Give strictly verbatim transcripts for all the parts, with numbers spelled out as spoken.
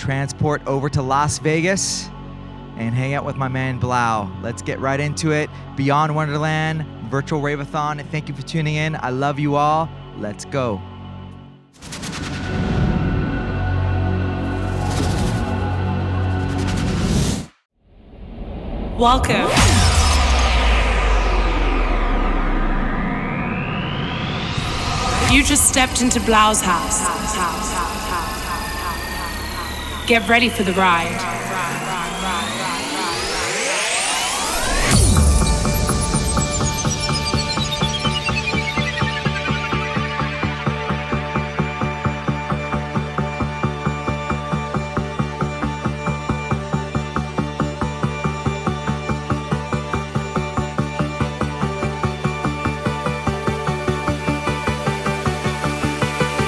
transport over to Las Vegas and hang out with my man Blau. Let's get right into it. Beyond Wonderland, Virtual Rave-a-thon. Thank you for tuning in. I love you all. Let's go. Welcome. You just stepped into Blau's house. Get ready for the ride.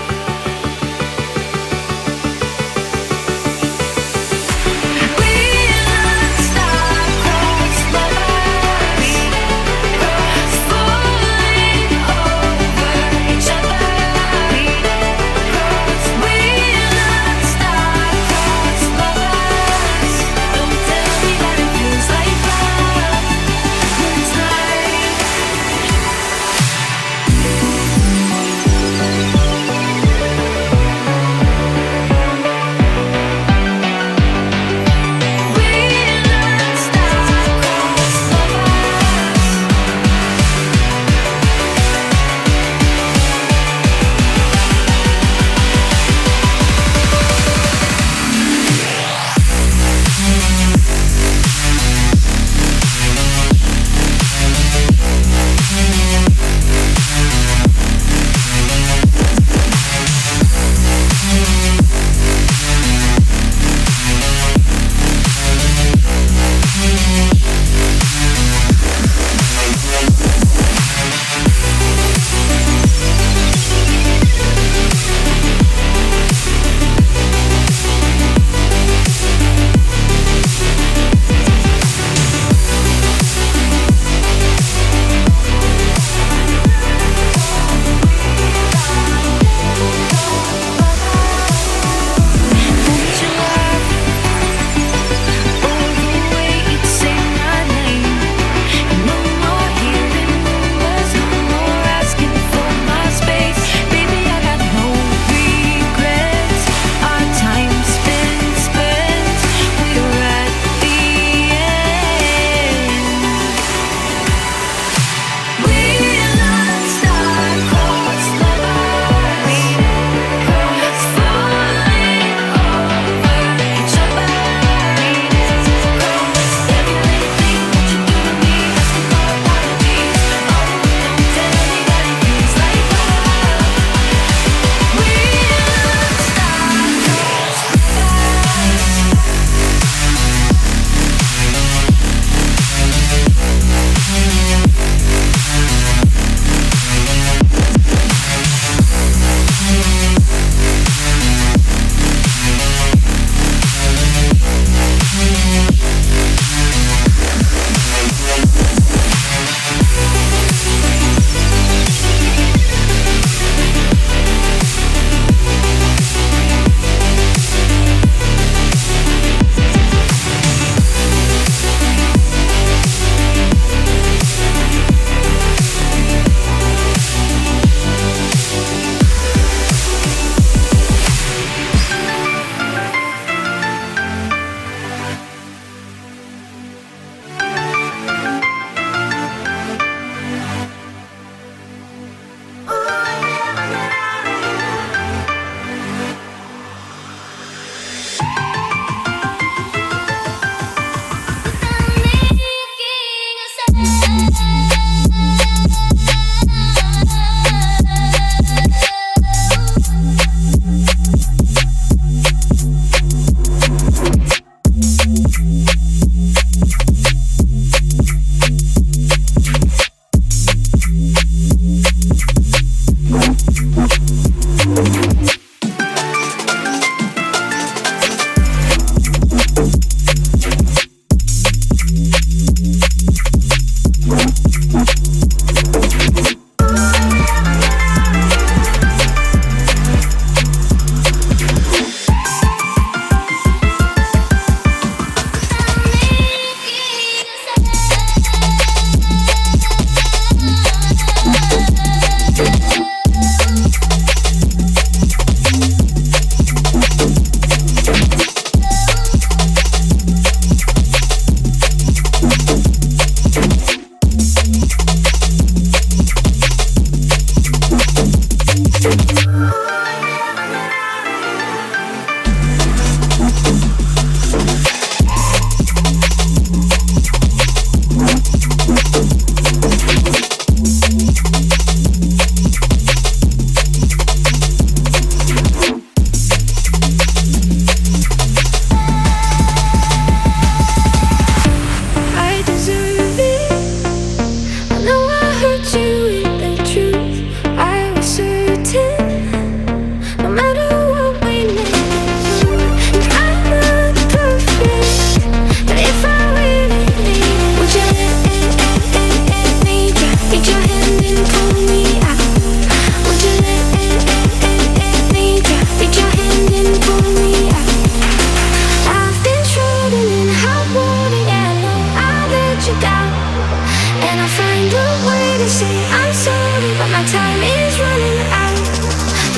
We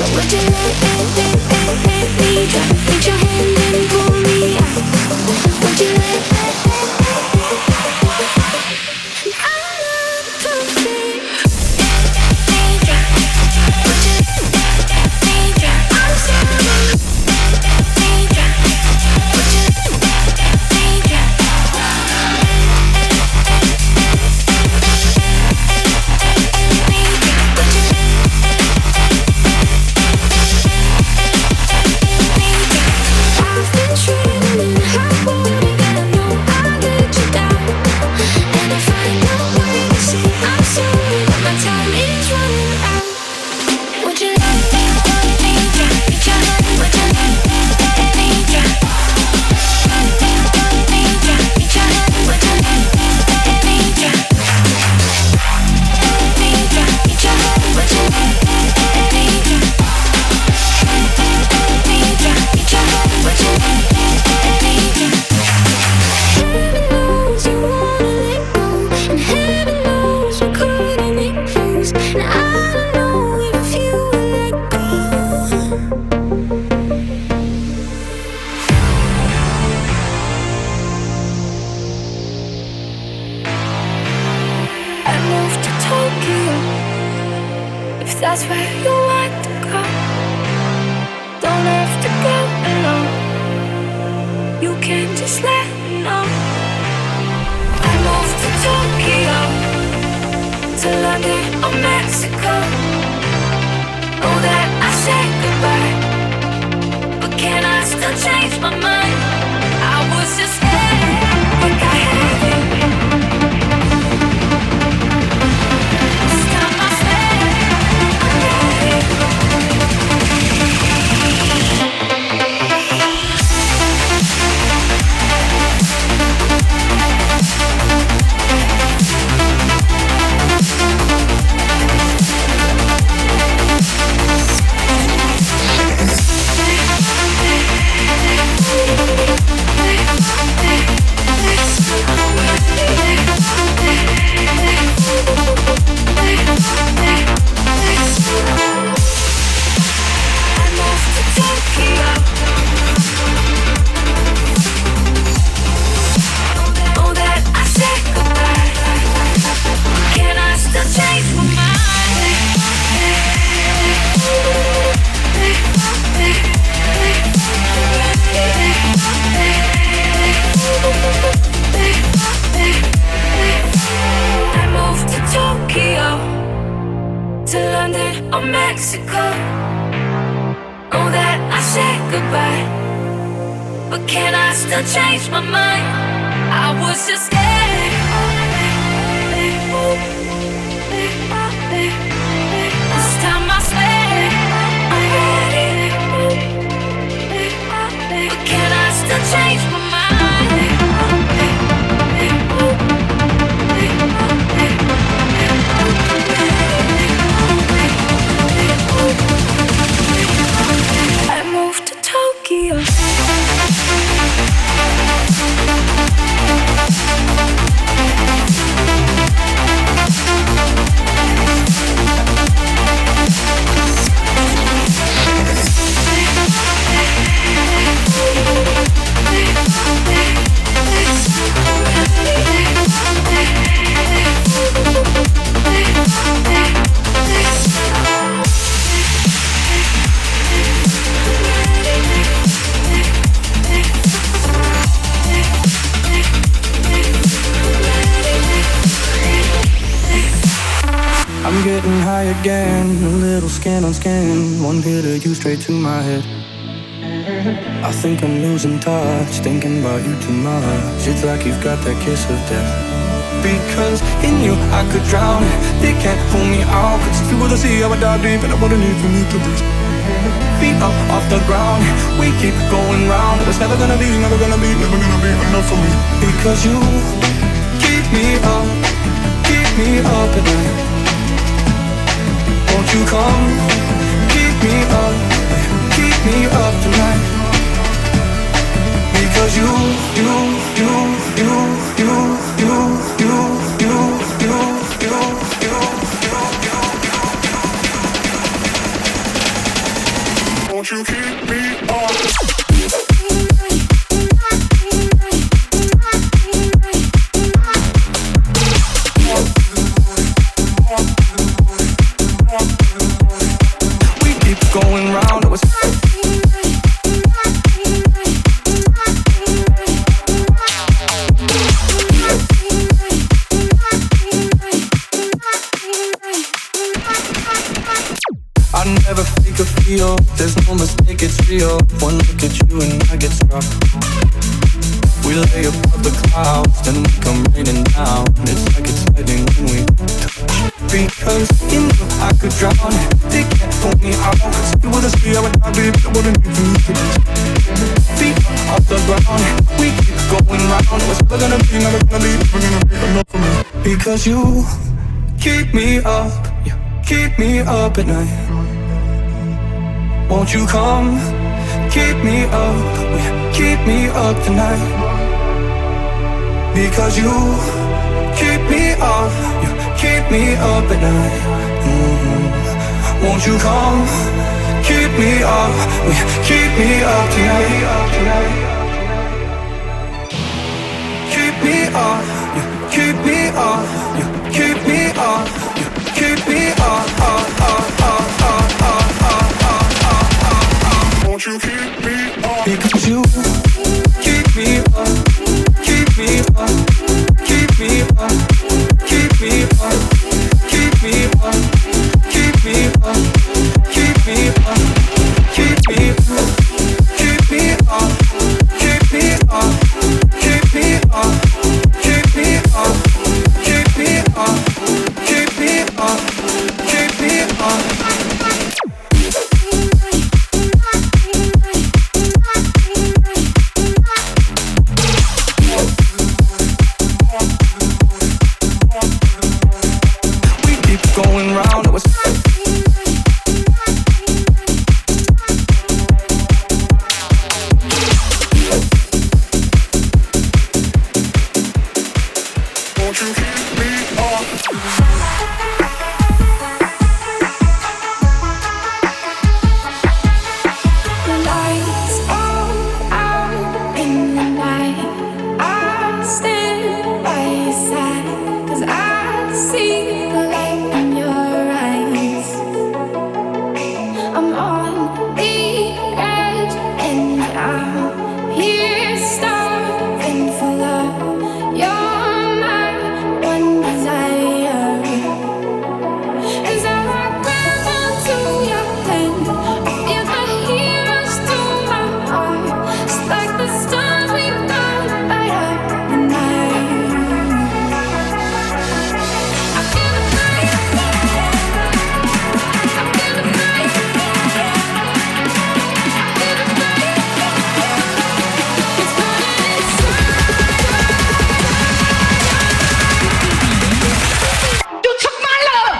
Would you let, let, let, let, let me drown? Reach your hand and pull me out. Would you let, let, let, let, let, and I love to see me drown. Would you let, let me drown? I'm sorry. Me drown. Would you let, let me drown? That's where you want to go. Don't have to go alone. You can just let me know. I moved to Tokyo, to London or Mexico. Know that I said goodbye, but can I still change my mind? I was just scared, like I had it. This time I said Mexico. Know that I said goodbye, but can I still change my mind? I was just scared. This time I swear I'm ready, but can I still change my mind? I moved to Tokyo. I'm getting high again, a little skin on skin. One hit of you straight to my head. I think I'm losing touch, thinking about you too much. It's like you've got that kiss of death. Because in you I could drown, they can't pull me out. Cause if you were to see I would dive deep, and I wouldn't need for me to breathe. Feet up off the ground, we keep going round. It's never gonna be, never gonna be, never gonna be enough for me. Because you keep me up, keep me up at night. Won't you come, keep me up, keep me up tonight. Because you, you, you, you, you, you, you, you, you, you, you, you, you. I never fake a feel, there's no mistake, it's real. One look at you and I get struck. We lay above the clouds, then we come raining down. It's like it's lightning when we touch. Because in the I could drown, they can't pull me out. See with us, I would not be able to need to feet off the ground, we keep going round. What's never gonna be, never gonna be, never gonna be enough for me. Because you keep me up, you keep me up at night. Won't you come, keep me up, keep me up tonight. Because you keep me up, you keep me up at night. Mm-hmm. Won't you come, keep me up, keep me up tonight. Keep me up, you keep me up, you keep me up, you keep me up, up, up, up, up, up, up, up, up, up. Won't you keep me up? Because you keep me up, keep me up, keep me up, keep me up, keep me up, keep me up, keep me up, keep me up, keep me up, keep me up, keep me up, keep me up, keep me up, keep me up, keep me up. Going round, it was won't you keep me up? The lights all out in the night. I stand by your side, 'cause I see the light in your eyes. I'm on the edge and I'm here starving for love. You're my one desire. As I grab onto your hand, I feel the heat rush through my heart. It's like the stars we burn light up the night. I feel the fire, I feel the fire, I feel the fire. It's burning inside. You took my love.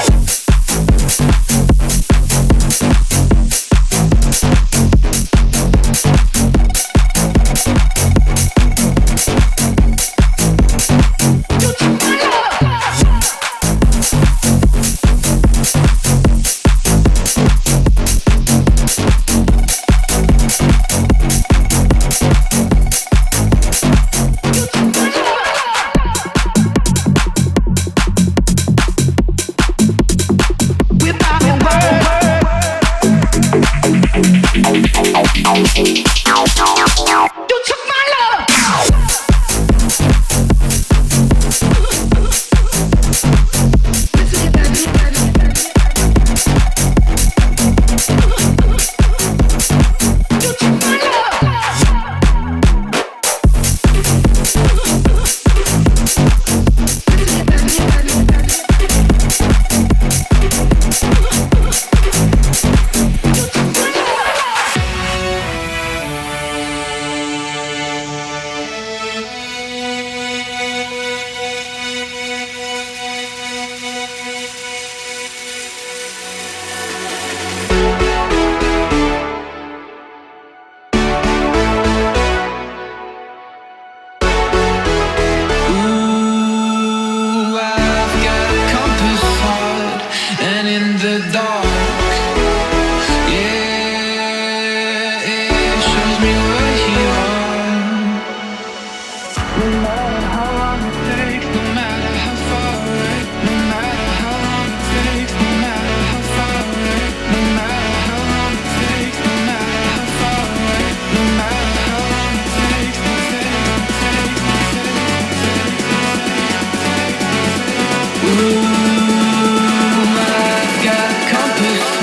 You took my love. Ooh, I've got a compass heart, and in the dark, yeah, it shows me where you are. No matter how long it takes, no matter how far away, no matter how long it takes, no matter how far away, no matter how long it takes, no matter how far away, no matter how long it takes, it takes, it takes, it takes. Ooh, I've got a compass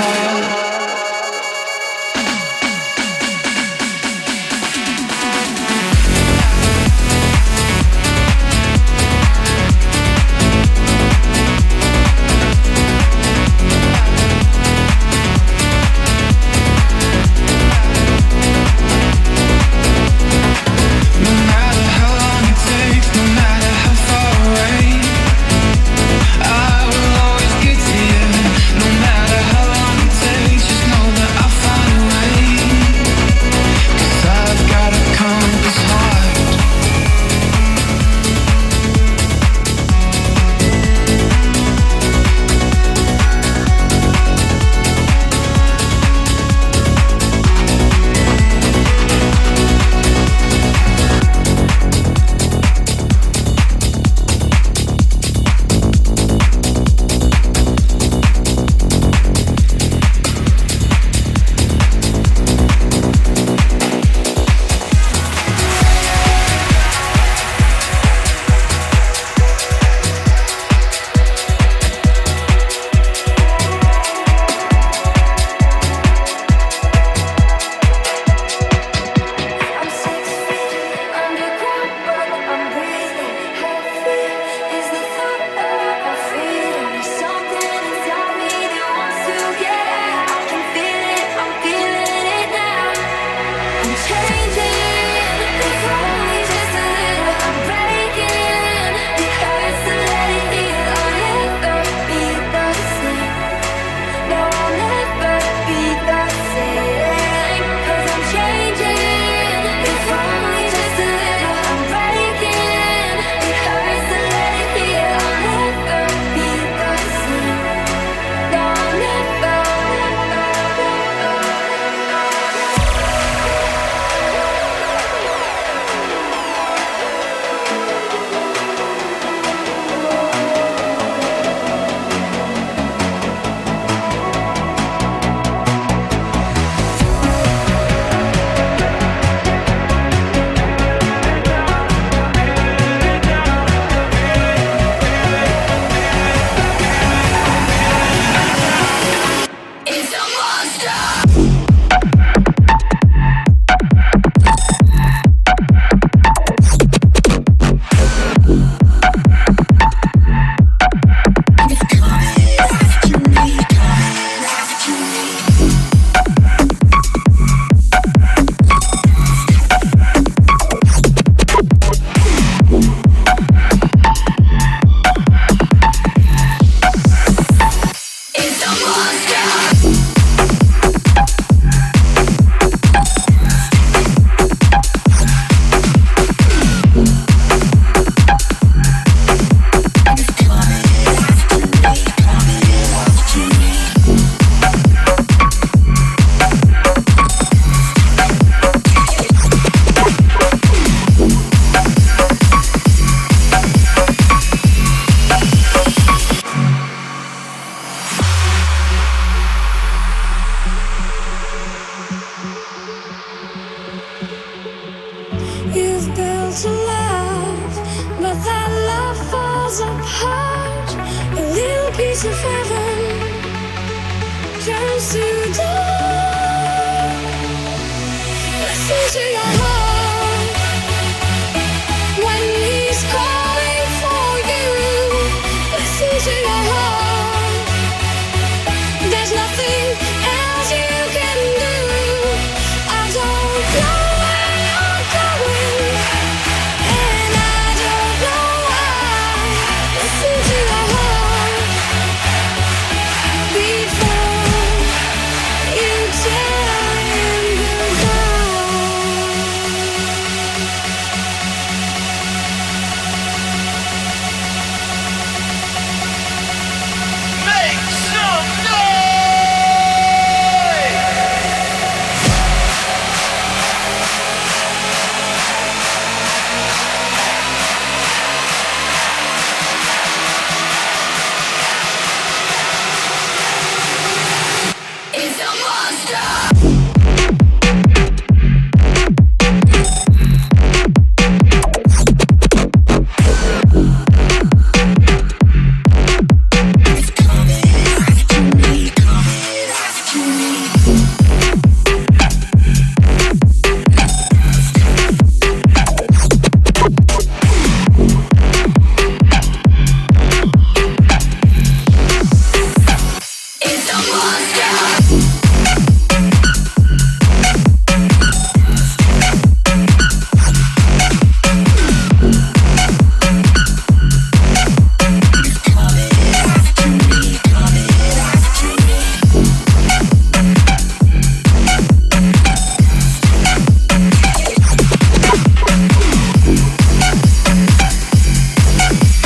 turns to dark. Listen to your heart when he's calling for you. Listen to your heart. There's nothing else you can do. I don't know where you're going, and I don't know why. Listen to your heart before you tell him goodbye. Make some noise! It's a monster. It's a monster.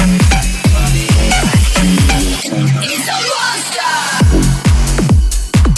It's a monster.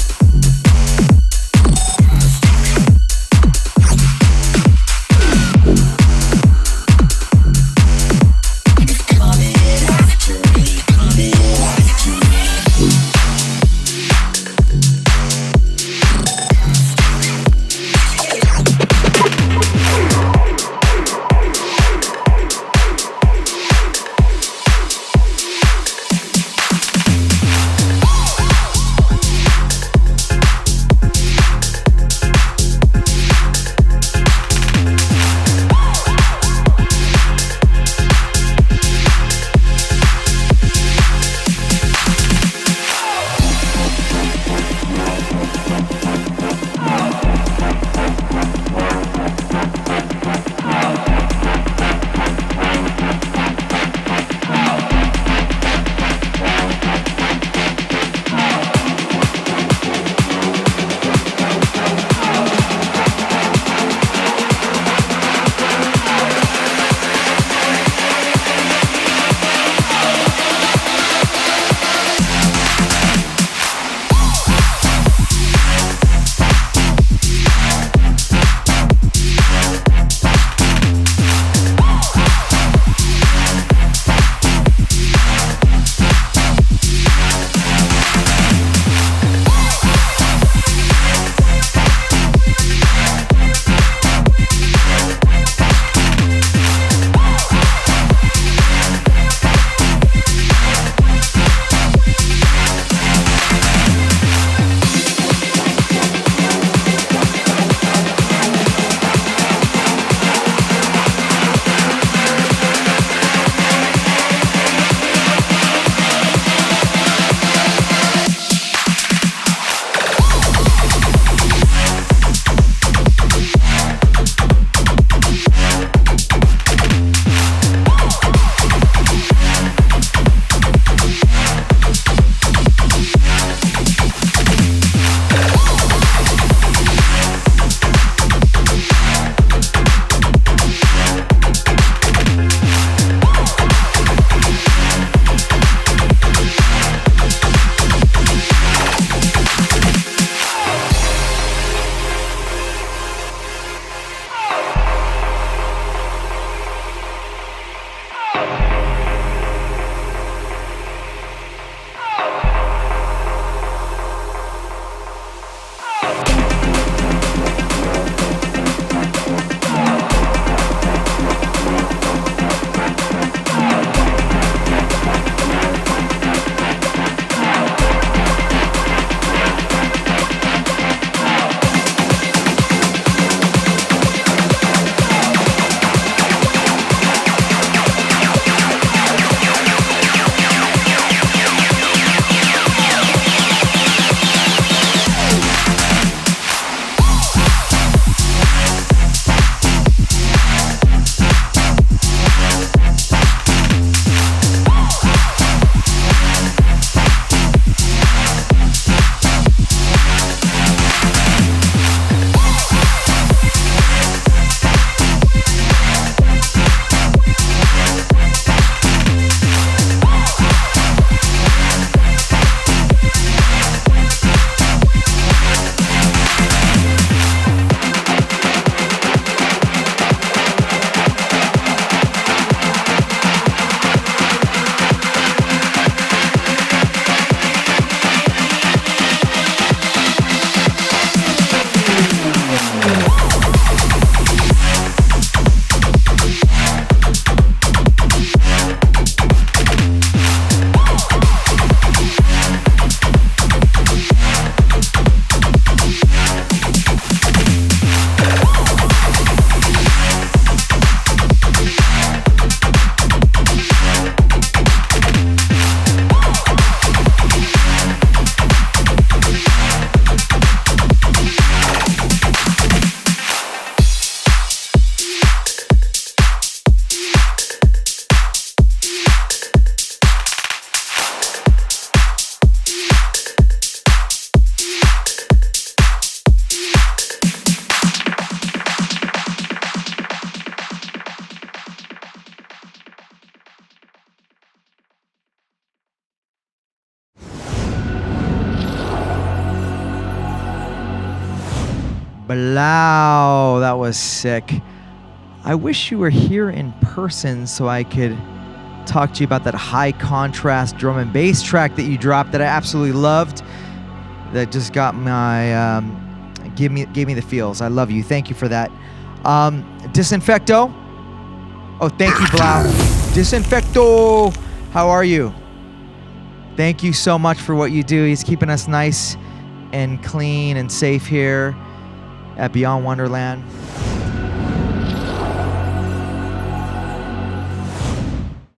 Blau, that was sick. I wish you were here in person so I could talk to you about that high contrast drum and bass track that you dropped that I absolutely loved. That just got my, um, give me, gave me the feels. I love you. Thank you for that. Um, Disinfecto. Oh, thank you, Blau. Disinfecto, how are you? Thank you so much for what you do. He's keeping us nice and clean and safe here at Beyond Wonderland.